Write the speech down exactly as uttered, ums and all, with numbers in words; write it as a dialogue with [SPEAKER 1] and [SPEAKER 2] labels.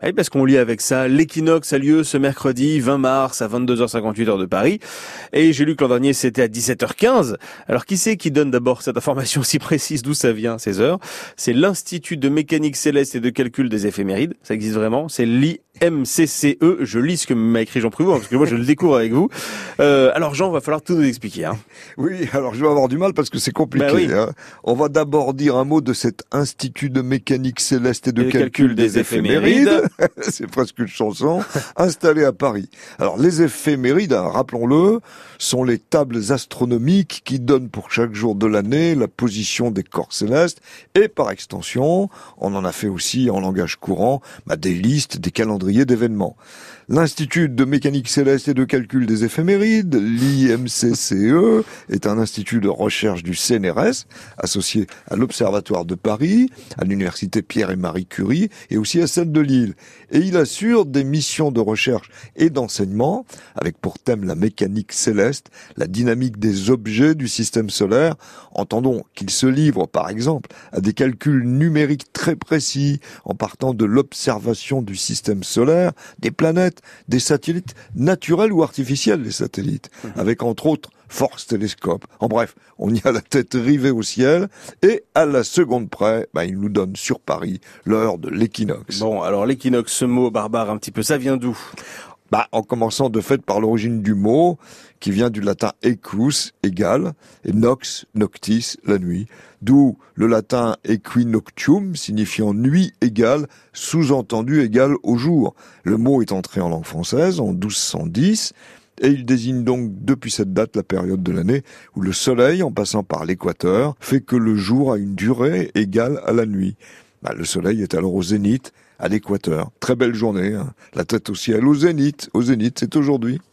[SPEAKER 1] Oui, parce qu'on lit avec ça, l'équinoxe a lieu ce mercredi vingt mars à vingt-deux heures cinquante-huit heure de Paris. Et j'ai lu que l'an dernier c'était à dix-sept heures quinze. Alors qui c'est qui donne d'abord cette information si précise d'où ça vient, ces heures? C'est l'Institut de mécanique céleste et de calcul des éphémérides. Ça existe vraiment. C'est l'I M C C E. Je lis ce que m'a écrit Jean Pruvot, parce que moi je le découvre avec vous. Euh, alors Jean, va falloir tout nous expliquer. Hein.
[SPEAKER 2] Oui, alors je vais avoir du mal parce que c'est compliqué.
[SPEAKER 1] Ben oui.
[SPEAKER 2] hein. On va d'abord dire un mot de cet Institut de mécanique céleste et de
[SPEAKER 1] Et
[SPEAKER 2] calcul,
[SPEAKER 1] calcul des
[SPEAKER 2] des éphémérides.
[SPEAKER 1] éphémérides.
[SPEAKER 2] C'est presque une chanson, installée à Paris. Alors les éphémérides, hein, rappelons-le, sont les tables astronomiques qui donnent pour chaque jour de l'année la position des corps célestes et par extension, on en a fait aussi en langage courant, bah, des listes, des calendriers d'événements. L'Institut de mécanique céleste et de calcul des éphémérides, l'I M C C E, est un institut de recherche du C N R S, associé à l'Observatoire de Paris, à l'Université Pierre et Marie Curie et aussi à celle de Lille. Et il assure des missions de recherche et d'enseignement, avec pour thème la mécanique céleste, la dynamique des objets du système solaire. Entendons qu'il se livre, par exemple, à des calculs numériques très précis, en partant de l'observation du système solaire, des planètes, des satellites naturels ou artificiels, les satellites, mmh. avec entre autres Force Télescope. En bref, on y a la tête rivée au ciel et à la seconde près, bah, il nous donne sur Paris l'heure de l'équinoxe.
[SPEAKER 1] Bon, alors l'équinoxe, ce mot barbare un petit peu, ça vient d'où?
[SPEAKER 2] Bah, en commençant de fait par l'origine du mot, qui vient du latin equus, égal, et nox, noctis, la nuit. D'où le latin equinoctium, signifiant nuit égale, sous-entendu égal au jour. Le mot est entré en langue française en douze cent dix, et il désigne donc depuis cette date la période de l'année où le soleil, en passant par l'équateur, fait que le jour a une durée égale à la nuit. Bah, le soleil est alors au zénith, à l'équateur. Très belle journée, hein. La tête au ciel, au zénith. Au zénith, c'est aujourd'hui.